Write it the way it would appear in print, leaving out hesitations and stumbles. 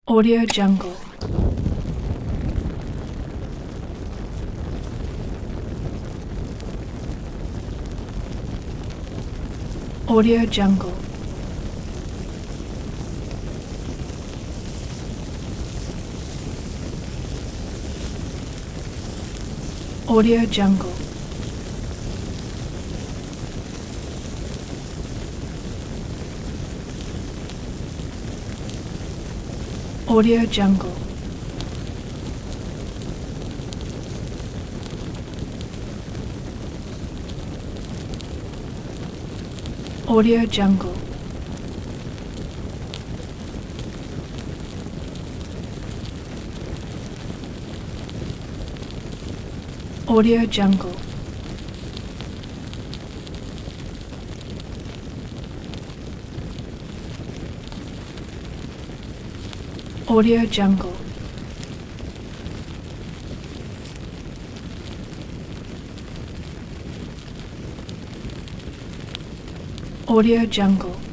Audio Jungle. Audio Jungle. Audio Jungle. Audio Jungle. Audio Jungle. Audio Jungle. Audio Jungle. Audio Jungle.